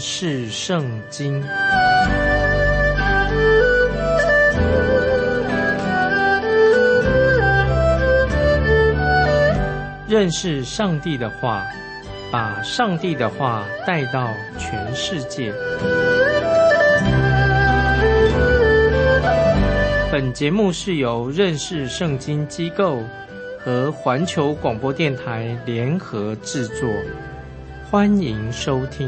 识圣经。认识上帝的话，把上帝的话带到全世界。本节目是由认识圣经机构和环球广播电台联合制作，欢迎收听。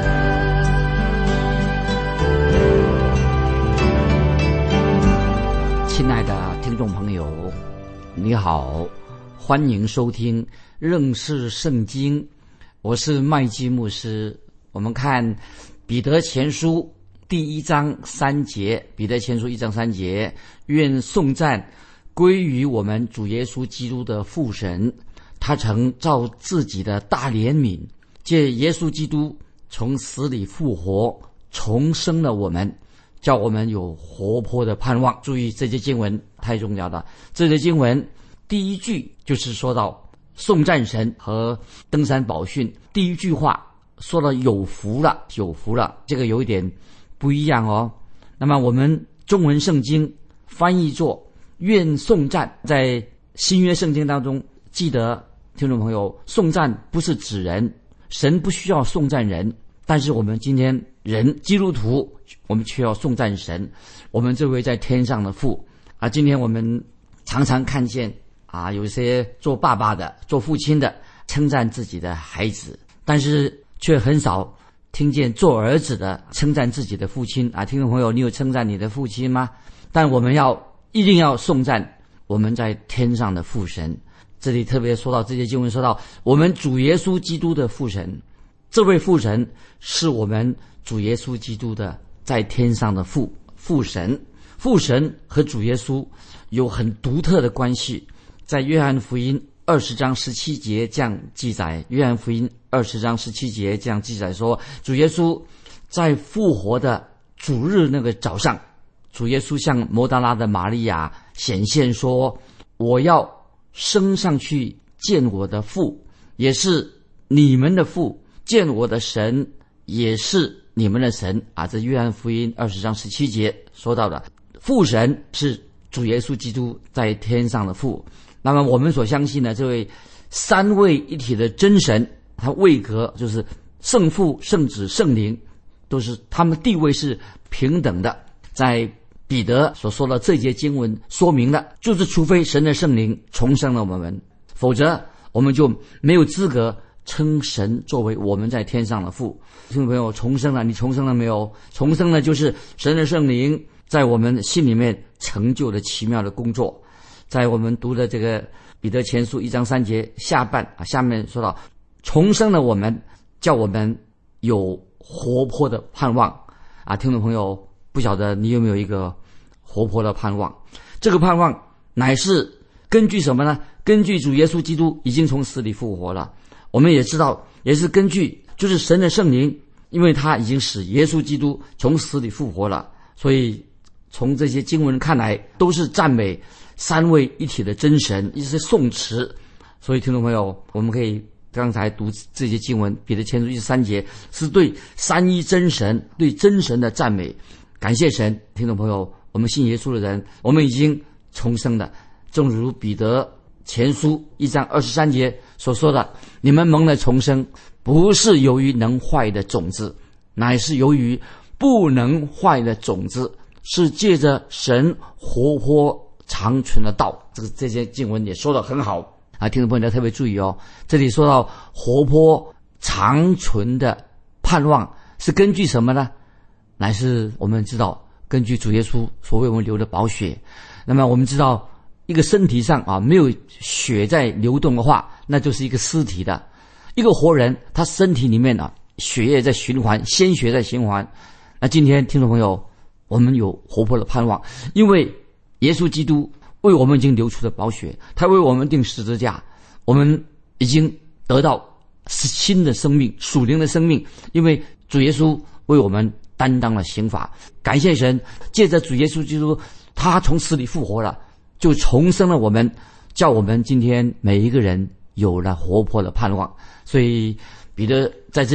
亲爱的听众朋友，你好，欢迎收听认识圣经，我是麦基牧师。我们看彼得前书第1章3节，彼得前书1章3节，愿颂赞归于我们主耶稣基督的父神，他曾照自己的大怜悯，借耶稣基督从死里复活，重生了我们，叫我们有活泼的盼望。注意这些经文太重要了。这些经文第一句就是说到颂赞神和登山宝训，第一句话说到有福了，有福了，这个有一点不一样哦。那么我们中文圣经翻译作愿颂赞，在新约圣经当中，记得听众朋友，颂赞不是指人，神不需要颂赞人，但是我们今天人基督徒，我们却要颂赞神，我们这位在天上的父啊。今天我们常常看见啊，有一些做爸爸的、做父亲的称赞自己的孩子，但是却很少听见做儿子的称赞自己的父亲啊。听众朋友，你有称赞你的父亲吗？但我们一定要颂赞我们在天上的父神。这里特别说到这些经文，说到我们主耶稣基督的父神，这位父神是我们主耶稣基督的在天上的父神。父神和主耶稣有很独特的关系，在约翰福音20章17节这样记载，约翰福音20章17节这样记载说，主耶稣在复活的主日那个早上，主耶稣向摩达拉的玛利亚显现说，我要升上去见我的父，也是你们的父，见我的神，也是你们的神啊。这约翰福音20章17节说到的父神是主耶稣基督在天上的父。那么我们所相信的这位三位一体的真神，他位格就是圣父、圣子、圣灵，都是他们地位是平等的。在彼得所说的这节经文说明了，就是除非神的圣灵重生了我们，否则我们就没有资格称神作为我们在天上的父。听众朋友，重生了，你重生了没有？重生了就是神的圣灵在我们心里面成就了奇妙的工作。在我们读的这个彼得前书1章3节下面说到，重生了我们，叫我们有活泼的盼望啊。听众朋友，不晓得你有没有一个活泼的盼望？这个盼望乃是根据什么呢？根据主耶稣基督已经从死里复活了。我们也知道，也是根据就是神的圣灵，因为他已经使耶稣基督从死里复活了，所以从这些经文看来，都是赞美三位一体的真神，一些颂词。所以听众朋友，我们可以刚才读这些经文，彼得前书1章3节是对三一真神、对真神的赞美，感谢神。听众朋友，我们信耶稣的人，我们已经重生了，正如彼得前书1章23节所说的，你们蒙了重生，不是由于能坏的种子，乃是由于不能坏的种子，是借着神活泼长存的道。这些经文也说得很好啊，听众朋友要特别注意哦。这里说到活泼长存的盼望是根据什么呢？乃是我们知道根据主耶稣所为我们流的宝血。那么我们知道一个身体上没有血在流动的话，那就是一个尸体的。一个活人，他身体里面血液在循环，鲜血在循环。那今天听众朋友，我们有活泼的盼望，因为耶稣基督为我们已经流出了宝血，他为我们钉十字架，我们已经得到新的生命，属灵的生命，因为主耶稣为我们担当了刑罚。感谢神，借着主耶稣基督，他从死里复活了，就重生了我们，叫我们今天每一个人有了活泼的盼望。所以彼得在这里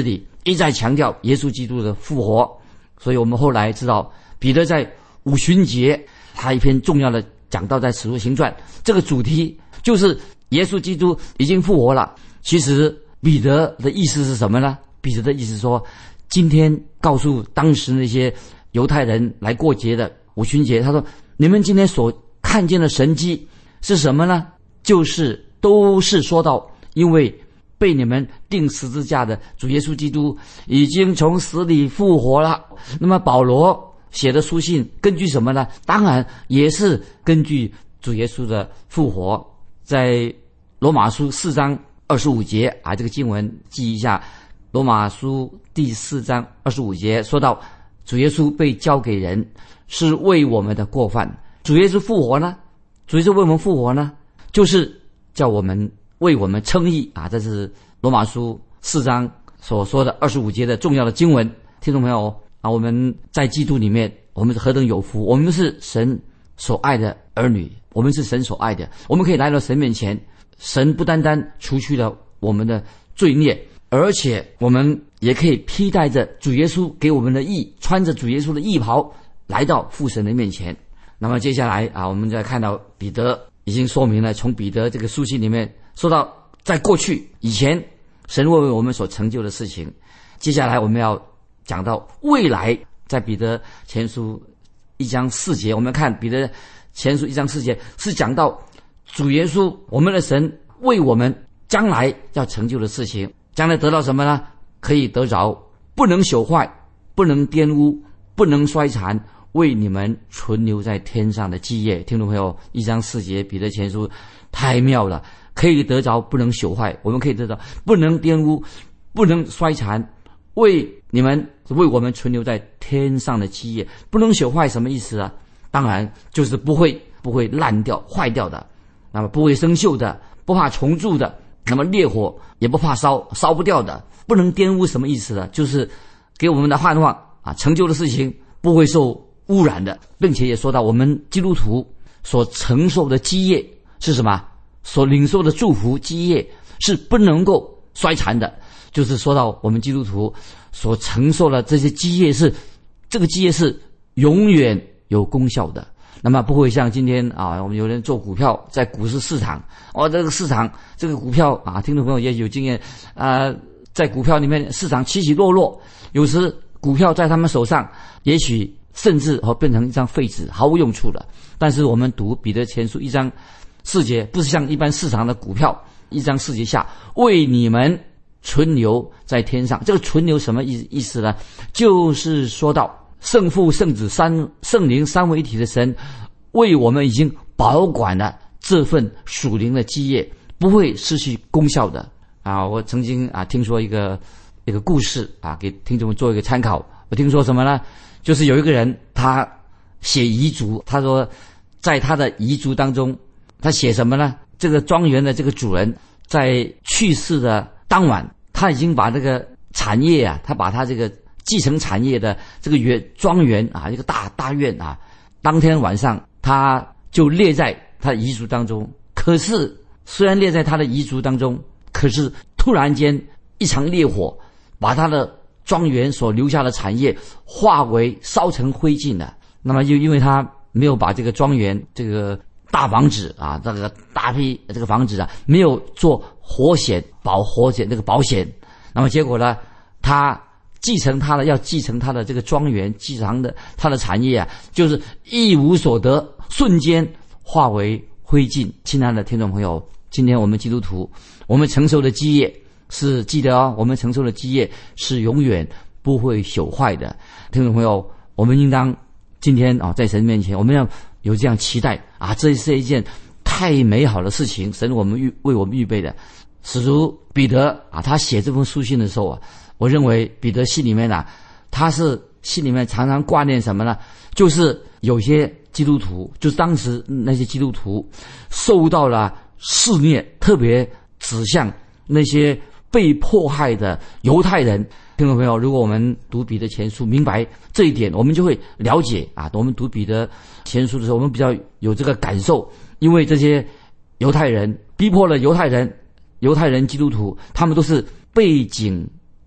一再强调耶稣基督的复活。所以我们后来知道，彼得在五旬节他一篇重要的讲道在使徒行传，这个主题就是耶稣基督已经复活了。其实彼得的意思是什么呢？彼得的意思说，今天告诉当时那些犹太人来过节的五旬节，他说你们今天所看见的神迹是什么呢？就是都是说到因为被你们钉十字架的主耶稣基督已经从死里复活了。那么保罗写的书信根据什么呢？当然也是根据主耶稣的复活。在罗马书4章25节这个经文记一下，罗马书第4章25节说到，主耶稣被交给人是为我们的过犯。主耶稣复活呢？主耶稣为我们复活呢，就是叫我们为我们称义这是罗马书4章所说的25节的重要的经文。听众朋友我们在基督里面，我们是何等有福，我们是神所爱的儿女，我们是神所爱的，我们可以来到神面前，神不单单除去了我们的罪孽，而且我们也可以披戴着主耶稣给我们的义，穿着主耶稣的义袍来到父神的面前。那么接下来我们再看到彼得已经说明了，从彼得这个书信里面说到在过去以前神为我们所成就的事情。接下来我们要讲到未来，在彼得前书1章4节，我们看彼得前书1章4节是讲到主耶稣我们的神为我们将来要成就的事情。将来得到什么呢？可以得着不能朽坏，不能玷污，不能衰残，为你们存留在天上的基业。听众朋友，1章4节彼得前书太妙了，可以得着不能朽坏，我们可以得着不能玷污，不能衰残，为我们存留在天上的基业。不能朽坏什么意思啊？当然就是不会烂掉坏掉的，那么不会生锈的，不怕虫蛀的，那么烈火也不怕烧不掉的。不能玷污什么意思呢？就是给我们的盼望成就的事情不会受污染的，并且也说到我们基督徒所承受的基业是什么？所领受的祝福基业是不能够衰残的，就是说到我们基督徒所承受的这些基业这个基业是永远有功效的。那么不会像今天我们有人做股票，在股市市场这个市场这个股票听众朋友也有经验在股票里面市场起起落落，有时股票在他们手上也许甚至变成一张废纸，毫无用处了。但是我们读彼得前书1章4节，不是像一般市场的股票1章4节下为你们存留在天上。这个存留什么意思呢？就是说到圣父圣子圣灵三位一体的神为我们已经保管了这份属灵的基业，不会失去功效的我曾经听说一个故事给听众们做一个参考。我听说什么呢？就是有一个人他写遗嘱，他说在他的遗嘱当中他写什么呢？这个庄园的这个主人在去世的当晚，他已经把这个产业他把他这个继承产业的这个庄园一个大院当天晚上他就列在他的遗嘱当中。可是虽然列在他的遗嘱当中，可是突然间一场烈火把他的庄园所留下的产业化为烧成灰烬了。那么因为他没有把这个庄园这个大房子这个大批这个房子没有做火险这个保险，那么结果呢，他要继承他的这个庄园，继承的他的产业就是一无所得，瞬间化为灰烬。亲爱的听众朋友，今天我们基督徒，我们承受的基业是记得我们承受的基业是永远不会朽坏的。听众朋友，我们应当今天在神面前，我们要有这样期待这是一件太美好的事情，神为我们预备的。使徒彼得他写这封书信的时候我认为彼得心里面他是心里面常常挂念什么呢？就是有些基督徒，就是当时那些基督徒受到了肆虐，特别指向那些被迫害的犹太人。听众朋友，如果我们读彼得前书明白这一点，我们就会了解我们读彼得前书的时候，我们比较有这个感受。因为这些犹太人逼迫了犹太人基督徒，他们都是背井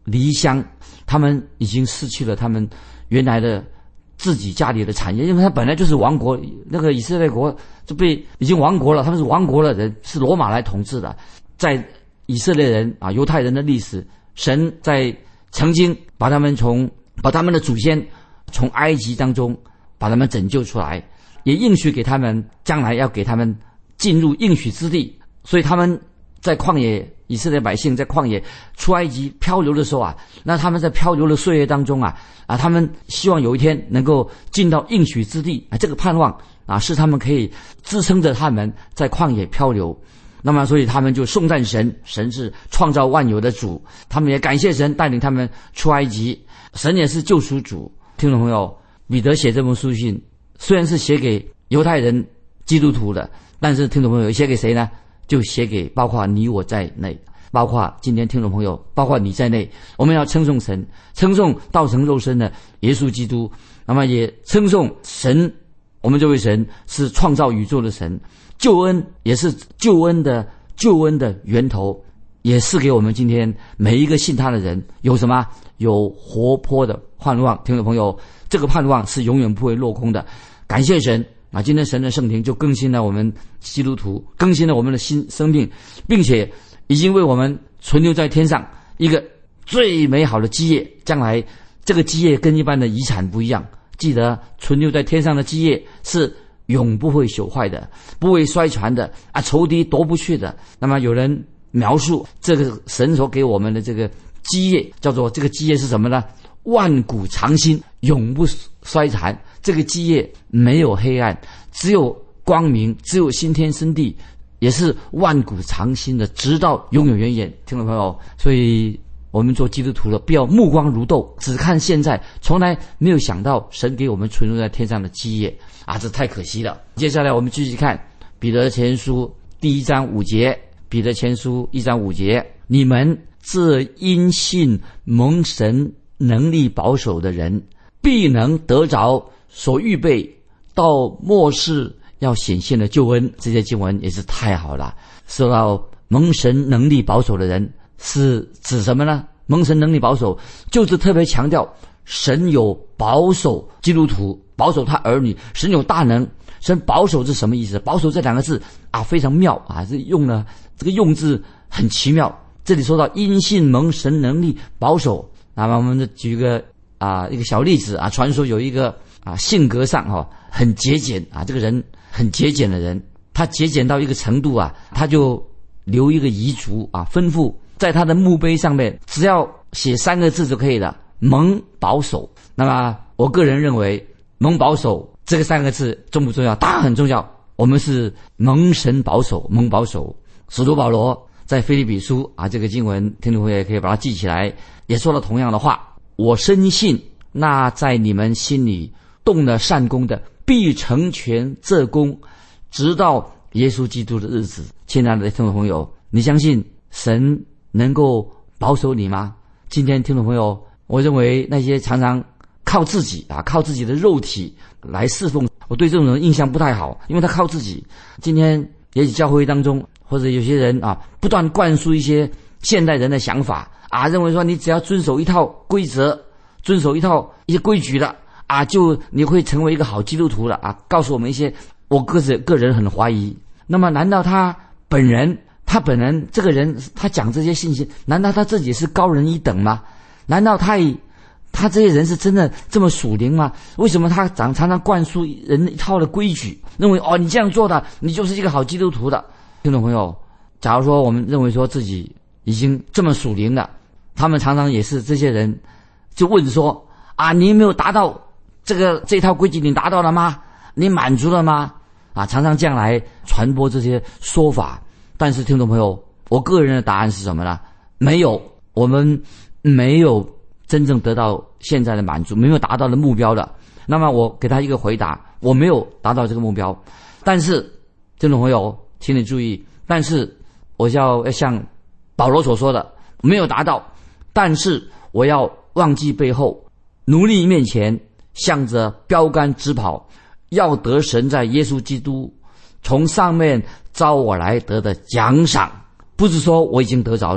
离乡，他们已经失去了他们原来的自己家里的产业，因为他本来就是王国，那个以色列国就已经亡国了，他们是亡国的人，是罗马来统治的。在以色列人啊，犹太人的历史，神曾经把他们的祖先从埃及当中把他们拯救出来，也应许给他们将来要给他们进入应许之地。所以他们在旷野，以色列百姓在旷野出埃及漂流的时候啊，那他们在漂流的岁月当中啊，他们希望有一天能够进到应许之地啊，这个盼望啊，是他们可以支撑着他们在旷野漂流。那么所以他们就颂赞神，神是创造万有的主，他们也感谢神带领他们出埃及，神也是救赎主。听众朋友，彼得写这封书信虽然是写给犹太人基督徒的，但是听众朋友写给谁呢？就写给包括你我在内，包括今天听众朋友，包括你在内，我们要称颂神，称颂道成肉身的耶稣基督，那么也称颂神，我们这位神是创造宇宙的神，救恩也是救恩的源头，也是给我们今天每一个信他的人有什么？有活泼的盼望。听众朋友，这个盼望是永远不会落空的。感谢神啊！今天神的圣灵就更新了我们基督徒，更新了我们的新生命，并且已经为我们存留在天上一个最美好的基业。将来这个基业跟一般的遗产不一样，记得存留在天上的基业是永不会朽坏的，不会衰传的啊，仇敌夺不去的。那么有人描述这个神所给我们的这个基业，叫做这个基业是什么呢？万古长新，永不衰残。这个基业没有黑暗，只有光明，只有新天新地，也是万古长新的，直到永永远远。听众朋友，所以我们做基督徒了，不要目光如豆，只看现在，从来没有想到神给我们存留在天上的基业啊，这太可惜了。接下来我们继续看彼得前书第1章5节，彼得前书1章5节，你们这因信蒙神能力保守的人，必能得着所预备到末世要显现的救恩。这些经文也是太好了。说到蒙神能力保守的人，是指什么呢？蒙神能力保守就是特别强调神有保守基督徒，保守他儿女，神有大能。神保守是什么意思？保守这两个字啊，非常妙啊，这用了这个用字很奇妙。这里说到因信蒙神能力保守，那么我们举一个小例子啊，传说有一个性格上很节俭啊，这个人很节俭的人，他节俭到一个程度啊，他就留一个遗嘱啊，吩咐在他的墓碑上面只要写3个字就可以了，蒙保守。那么我个人认为蒙保守这个3个字重不重要？当然很重要。我们是蒙神保守，蒙保守。使徒保罗在腓立比书这个经文听众朋友也可以把它记起来，也说了同样的话，我深信那在你们心里动了善功的，必成全这功，直到耶稣基督的日子。亲爱的听众朋友，你相信神能够保守你吗？今天听众朋友，我认为那些常常靠自己靠自己的肉体来侍奉，我对这种人印象不太好，因为他靠自己。今天也许教会当中或者有些人不断灌输一些现代人的想法认为说你只要遵守一套规则，遵守一些规矩的就你会成为一个好基督徒了告诉我们一些，我个人很怀疑。那么难道他本人这个人他讲这些信息，难道他自己是高人一等吗？难道他这些人是真的这么属灵吗？为什么他常常灌输人一套的规矩，认为你这样做的你就是一个好基督徒的？听众朋友，假如说我们认为说自己已经这么属灵了，他们常常也是这些人就问说你有没有达到这套规矩，你达到了吗？你满足了吗？常常这样来传播这些说法。但是听众朋友，我个人的答案是什么呢？没有，我们没有真正得到现在的满足，没有达到的目标的。那么我给他一个回答，我没有达到这个目标。但是听众朋友请你注意，但是我要像保罗所说的，没有达到，但是我要忘记背后，努力面前，向着标杆直跑，要得神在耶稣基督从上面招我来得的奖赏。不是说我已经得着了，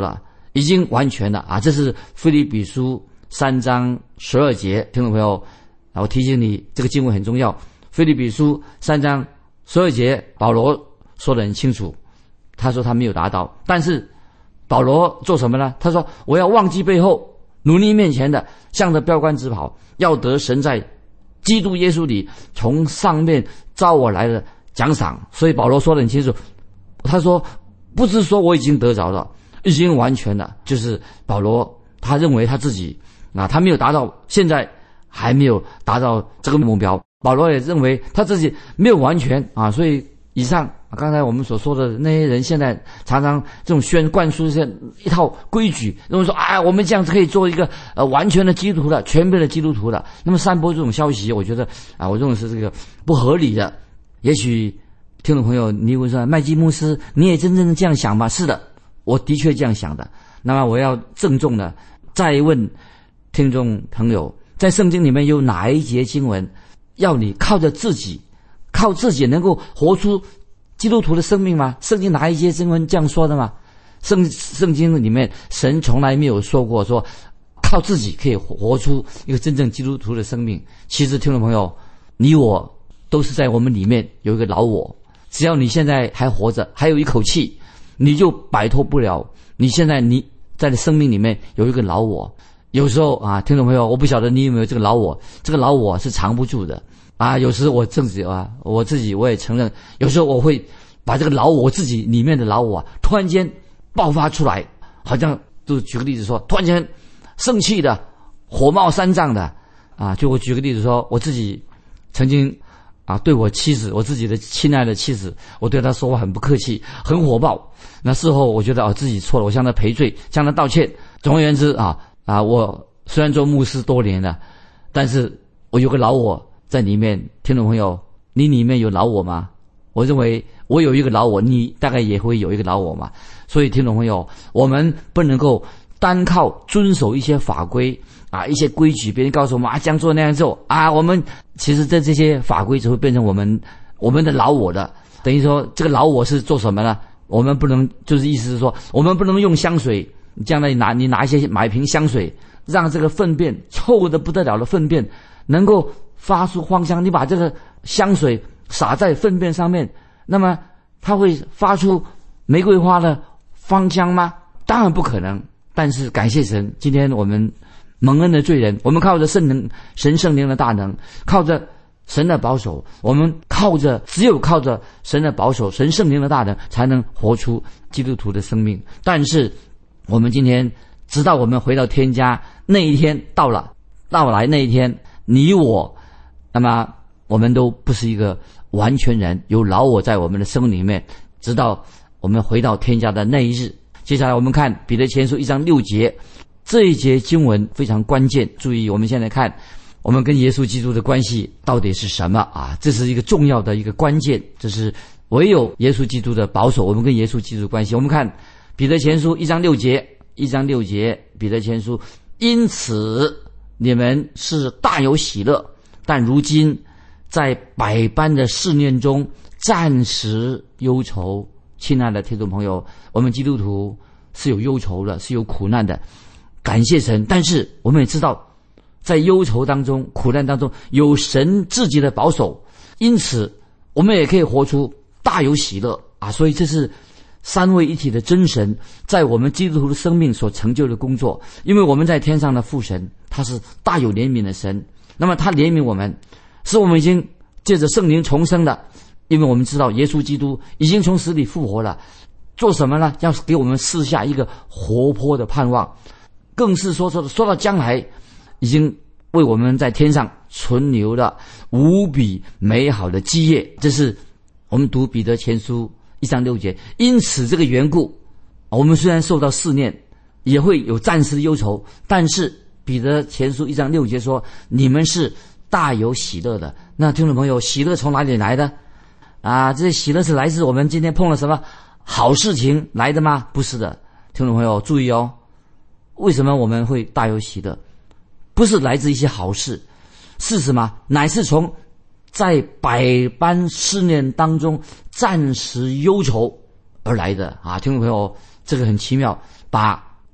已经完全了啊！这是腓立比书3章12节，听众朋友我提醒你，这个经文很重要。腓立比书3章12节，保罗说得很清楚，他说他没有达到，但是保罗做什么呢？他说我要忘记背后，努力面前的，向着标杆直跑，要得神在基督耶稣里从上面召我来的奖赏。所以保罗说得很清楚，他说不是说我已经得着了，已经完全了，就是保罗他认为他自己他没有达到，现在还没有达到这个目标。保罗也认为他自己没有完全所以以上刚才我们所说的那些人，现在常常这种灌输一套规矩，认为说我们这样子可以做一个完全的基督徒了，全备的基督徒了。那么散播这种消息，我觉得我认为是这个不合理的。也许听众朋友你会说，麦基牧师你也真正的这样想吗？是的，我的确这样想的。那么我要郑重的再问听众朋友，在圣经里面有哪一节经文要你靠自己能够活出基督徒的生命吗？圣经哪一节经文这样说的吗？圣经里面神从来没有说过说靠自己可以活出一个真正基督徒的生命。其实听众朋友，你我都是在我们里面有一个老我，只要你现在还活着，还有一口气，你就摆脱不了你现在你在你生命里面有一个老我。有时候听众朋友，我不晓得你有没有这个老我，这个老我是藏不住的有时我自己我也承认，有时候我会把这个老我自己里面的老我突然间爆发出来，好像就举个例子说，突然间生气的，火冒三丈的就我举个例子说，我自己曾经对我妻子，我自己的亲爱的妻子，我对她说话很不客气，很火爆。那事后我觉得自己错了，我向她赔罪，向她道歉。总而言之我虽然做牧师多年了，但是我有个老我在里面。听众朋友，你里面有老我吗？我认为我有一个老我，你大概也会有一个老我嘛。所以听众朋友，我们不能够单靠遵守一些法规一些规矩，别人告诉我们这样做那样做我们其实这些法规只会变成我们的老我的。等于说这个老我是做什么呢？我们不能，就是意思是说，我们不能用香水，将来你拿买一瓶香水，让这个粪便臭得不得了的粪便能够发出芳香，你把这个香水洒在粪便上面，那么它会发出玫瑰花的芳香吗？当然不可能。但是感谢神，今天我们蒙恩的罪人，我们靠着神圣灵的大能，靠着神的保守，我们只有靠着神的保守，神圣灵的大能，才能活出基督徒的生命。但是我们今天直到我们回到天家那一天到来那一天，你我那么我们都不是一个完全人，有老我在我们的生命里面，直到我们回到天家的那一日。接下来我们看彼得前书1章6节，这一节经文非常关键。注意，我们现在看我们跟耶稣基督的关系到底是什么这是一个重要的一个关键，这是唯有耶稣基督的保守，我们跟耶稣基督的关系。我们看彼得前书1章6节，彼得前书，因此你们是大有喜乐，但如今在百般的试炼中暂时忧愁。亲爱的听众朋友，我们基督徒是有忧愁的，是有苦难的，感谢神。但是我们也知道，在忧愁当中、苦难当中，有神自己的保守，因此我们也可以活出大有喜乐所以这是三位一体的真神在我们基督徒的生命所成就的工作。因为我们在天上的父神，他是大有怜悯的神，那么他怜悯我们，使我们已经借着圣灵重生的。因为我们知道耶稣基督已经从死里复活了，做什么呢？要给我们赐下一个活泼的盼望，更是说到将来已经为我们在天上存留了无比美好的基业。这是我们读彼得前书1章6节。因此这个缘故，我们虽然受到试炼，也会有暂时的忧愁，但是彼得前书1章6节说，你们是大有喜乐的。那听众朋友，喜乐从哪里来的这些喜乐是来自我们今天碰了什么好事情来的吗？不是的。听众朋友注意为什么我们会大有喜乐？不是来自一些好事，是什么？乃是从在百般试炼当中暂时忧愁而来的听众朋友，这个很奇妙，把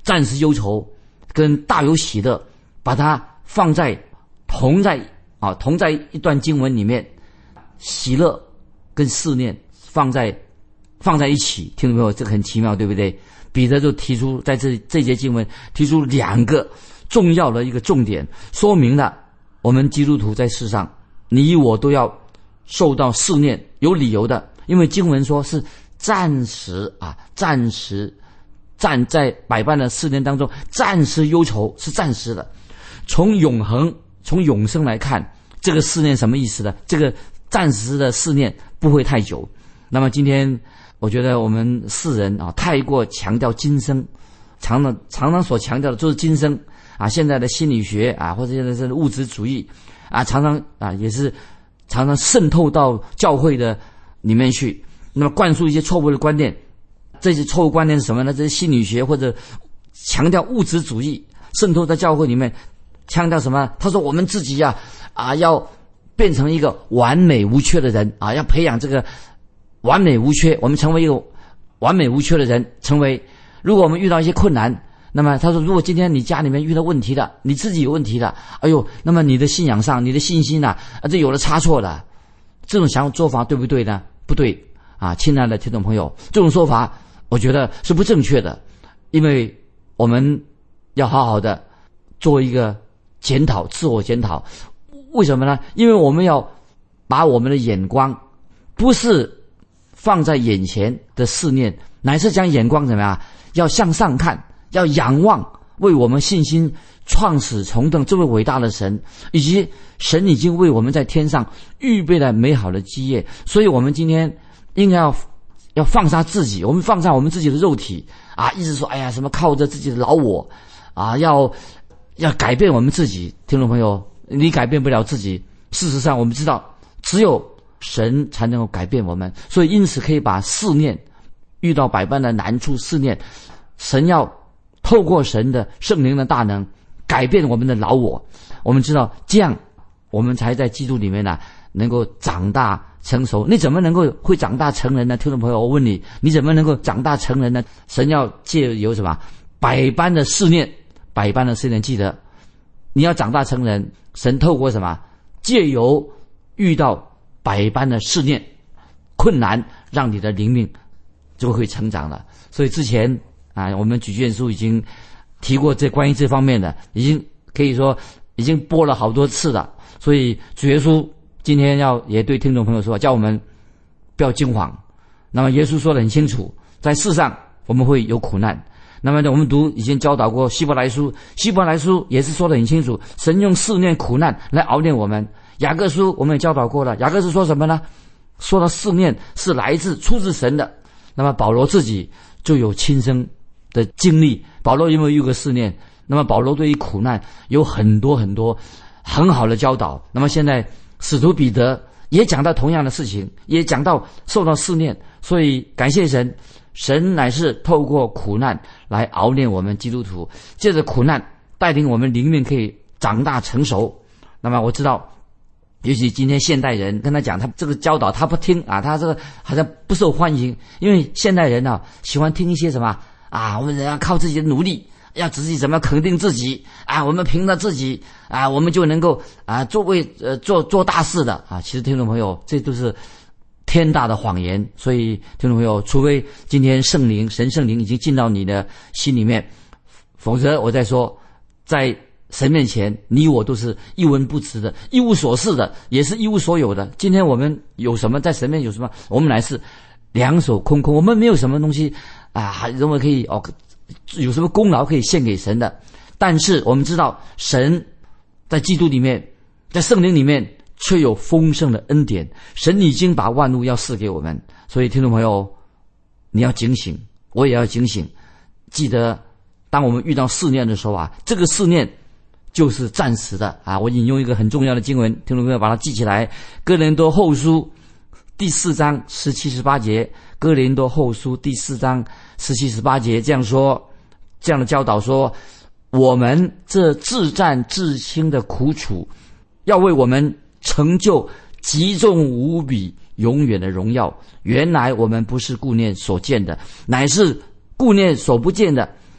暂时忧愁跟大有喜乐，把它同在一段经文里面，喜乐跟思念放在一起，听懂没有？这个很奇妙，对不对？彼得就提出在这节经文提出2个重要的一个重点，说明了我们基督徒在世上，你我都要受到试炼，有理由的，因为经文说是暂时站在百般的试炼当中，暂时忧愁是暂时的。从永生来看，这个试炼什么意思呢？这个暂时的试炼不会太久。那么今天我觉得我们世人太过强调今生，常常所强调的就是今生现在的心理学或者现在是物质主义也是常常渗透到教会的里面去，那么灌输一些错误的观念。这些错误观念是什么呢？这是心理学或者强调物质主义渗透在教会里面，强调什么？他说我们自己要变成一个完美无缺的人要培养这个完美无缺，我们成为一个完美无缺的人。如果我们遇到一些困难，那么他说，如果今天你家里面遇到问题了，你自己有问题了，那么你的信仰上，你的信心这有了差错了，这种做法对不对呢？不对亲爱的听众朋友，这种说法我觉得是不正确的，因为我们要好好的做一个检讨，自我检讨。为什么呢？因为我们要把我们的眼光不是放在眼前的试炼，乃是将眼光怎么样？要向上看，要仰望为我们信心创始重登这位伟大的神，以及神已经为我们在天上预备了美好的基业。所以我们今天应该要放下自己，我们放下我们自己的肉体一直说什么靠着自己的老我要改变我们自己。听众朋友，你改变不了自己，事实上我们知道只有神才能够改变我们，所以因此可以把试炼，遇到百般的难处试炼，神要透过神的圣灵的大能改变我们的老我。我们知道这样我们才在基督里面能够长大成熟。你怎么能够会长大成人呢？听众朋友，我问你，你怎么能够长大成人呢？神要借由什么？百般的试炼，记得你要长大成人，神透过什么？借由遇到百般的试炼困难，让你的灵命就会成长了。所以之前我们举卷书已经提过关于这方面的，已经可以说已经播了好多次了。所以主耶稣今天也对听众朋友说，叫我们不要惊慌。那么耶稣说得很清楚，在世上我们会有苦难。那么我们已经教导过希伯来书也是说得很清楚，神用试炼苦难来熬炼我们。雅各书我们也教导过了，雅各书说什么呢？说到试炼是出自神的。那么保罗自己就有亲身的经历，保罗有没有遇过试炼？那么保罗对于苦难有很多很多很好的教导。那么现在使徒彼得也讲到同样的事情，也讲到受到试炼。所以感谢神，神乃是透过苦难来熬炼我们基督徒，借着苦难带领我们灵命可以长大成熟。那么我知道尤其今天现代人跟他讲，他这个教导他不听他这个好像不受欢迎。因为现代人喜欢听一些什么我们人要靠自己的努力，要自己怎么肯定自己我们凭着自己我们就能够做大事的其实听众朋友，这都是天大的谎言。所以听众朋友，除非今天神圣灵已经进到你的心里面，否则我再说，在神面前你我都是一文不值的，一无所事的，也是一无所有的。今天我们有什么？在神面前有什么？我们乃是两手空空，我们没有什么东西认为可以有什么功劳可以献给神的。但是我们知道神在基督里面，在圣灵里面却有丰盛的恩典，神已经把万物要赐给我们。所以听众朋友，你要警醒，我也要警醒，记得当我们遇到试炼的时候这个试炼就是暂时的我引用一个很重要的经文，听众朋友把它记起来，哥林多后书第4章17、18节，哥林多后书第4章17、18节这样说，这样的教导说，我们这自战自轻的苦楚，要为我们成就极重无比永远的荣耀。原来我们不是顾念所见的，乃是顾念所不见的，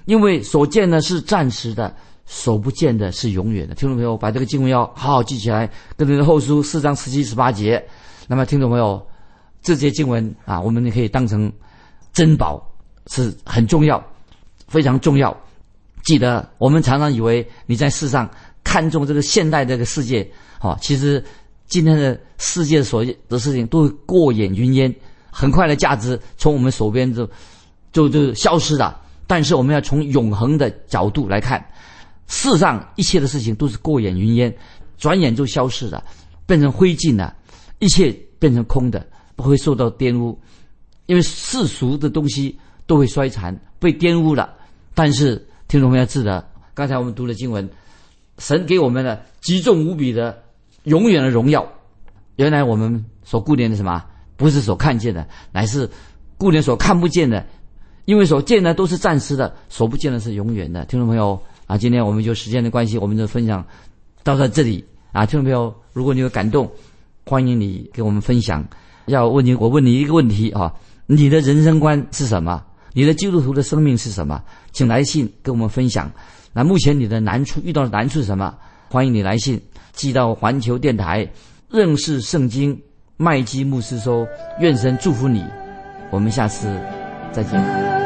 因为所见的是暂时的，所不见的是永远的。听众朋友，把这个经文要好好记起来。哥林多后书4章17、18节。那么听众朋友，这节经文啊，我们也可以当成珍宝，是很重要，非常重要。记得我们常常以为你在世上看重这个现代这个世界，其实今天的世界所有的事情都会过眼云烟，很快的价值从我们手边就消失了。但是我们要从永恒的角度来看，世上一切的事情都是过眼云烟，转眼就消失了，变成灰烬了，一切变成空的，不会受到玷污。因为世俗的东西都会衰残，被玷污了。但是听众朋友记得，刚才我们读的经文，神给我们了极重无比的永远的荣耀。原来我们所顾念的什么？不是所看见的，乃是顾念所看不见的。因为所见的都是暂时的，所不见的是永远的。听众朋友啊，今天我们就时间的关系，我们就分享到这里啊。听众朋友，如果你有感动，欢迎你给我们分享。我问你一个问题啊，你的人生观是什么？你的基督徒的生命是什么？请来信跟我们分享。那目前你的难处遇到的难处是什么？欢迎你来信寄到环球电台认识圣经麦基牧师收。愿神祝福你，我们下次再见。